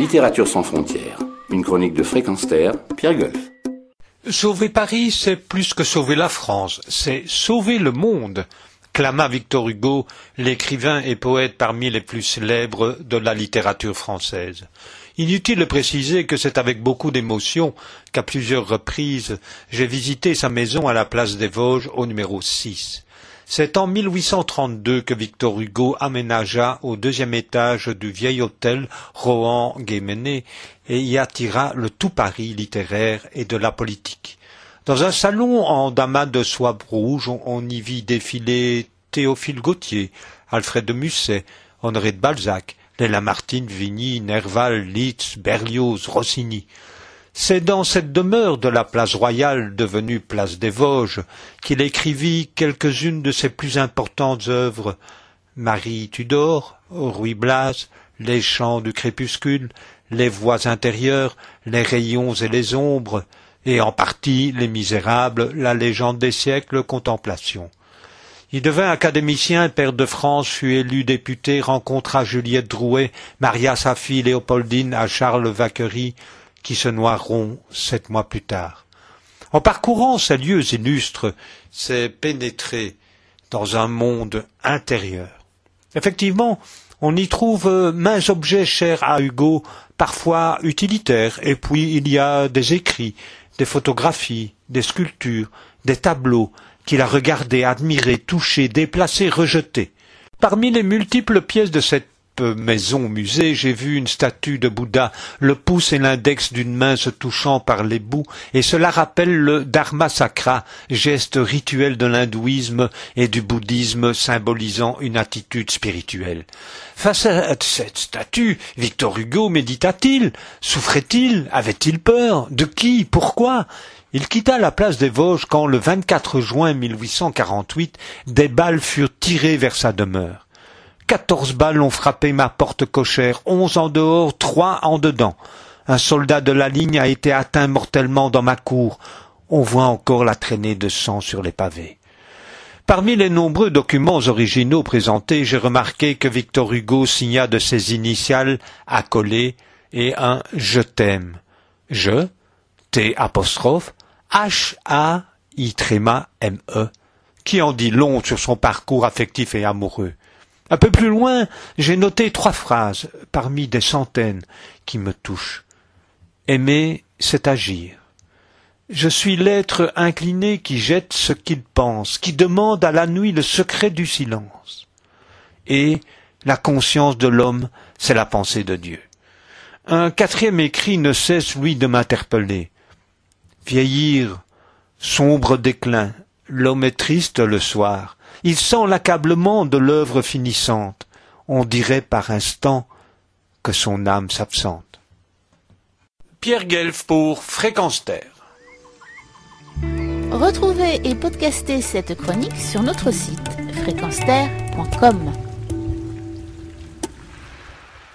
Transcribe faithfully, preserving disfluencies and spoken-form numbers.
Littérature sans frontières, une chronique de Fréquence Terre, Pierre Golf. Sauver Paris, c'est plus que sauver la France, c'est sauver le monde, clama Victor Hugo, l'écrivain et poète parmi les plus célèbres de la littérature française. Inutile de préciser que c'est avec beaucoup d'émotion qu'à plusieurs reprises j'ai visité sa maison à la place des Vosges au numéro six. C'est en mille huit cent trente-deux que Victor Hugo aménagea au deuxième étage du vieil hôtel Rohan-Guémené et y attira le tout Paris littéraire et de la politique. Dans un salon en damas de soie rouge, on, on y vit défiler Théophile Gautier, Alfred de Musset, Honoré de Balzac, les Lamartine, Vigny, Nerval, Liszt, Berlioz, Rossini. C'est dans cette demeure de la place Royale, devenue place des Vosges, qu'il écrivit quelques-unes de ses plus importantes œuvres, Marie Tudor, Ruy Blas, Les chants du crépuscule, Les voix intérieures, Les rayons et les ombres, et en partie Les Misérables, La légende des siècles, Contemplation. Il devint académicien, pair de France, fut élu député, rencontra Juliette Drouet, maria sa fille Léopoldine à Charles Vacquerie, qui se noieront sept mois plus tard. En parcourant ces lieux illustres, c'est pénétrer dans un monde intérieur. Effectivement, on y trouve maints objets chers à Hugo, parfois utilitaires, et puis il y a des écrits, des photographies, des sculptures, des tableaux, qu'il a regardés, admirés, touchés, déplacés, rejetés. Parmi les multiples pièces de cette maison-musée, j'ai vu une statue de Bouddha, le pouce et l'index d'une main se touchant par les bouts, et cela rappelle le Dharma Sakra, geste rituel de l'hindouisme et du bouddhisme symbolisant une attitude spirituelle. Face à cette statue, Victor Hugo médita-t-il? Souffrait-il? Avait-il peur? De qui? Pourquoi? Il quitta la place des Vosges quand, le vingt-quatre juin mille huit cent quarante-huit, des balles furent tirées vers sa demeure. Quatorze balles ont frappé ma porte cochère, onze en dehors, trois en dedans. Un soldat de la ligne a été atteint mortellement dans ma cour. On voit encore la traînée de sang sur les pavés. Parmi les nombreux documents originaux présentés, j'ai remarqué que Victor Hugo signa de ses initiales accolées et un « Je t'aime ». Je, T apostrophe, H A I tréma M E, qui en dit long sur son parcours affectif et amoureux. Un peu plus loin, j'ai noté trois phrases, parmi des centaines, qui me touchent. Aimer, c'est agir. Je suis l'être incliné qui jette ce qu'il pense, qui demande à la nuit le secret du silence. Et la conscience de l'homme, c'est la pensée de Dieu. Un quatrième écrit ne cesse, lui, de m'interpeller. Vieillir, sombre déclin, l'homme est triste le soir. Il sent l'accablement de l'œuvre finissante. On dirait par instant que son âme s'absente. Pierre Guelf pour Fréquence Terre. Retrouvez et podcastez cette chronique sur notre site fréquence terre point com.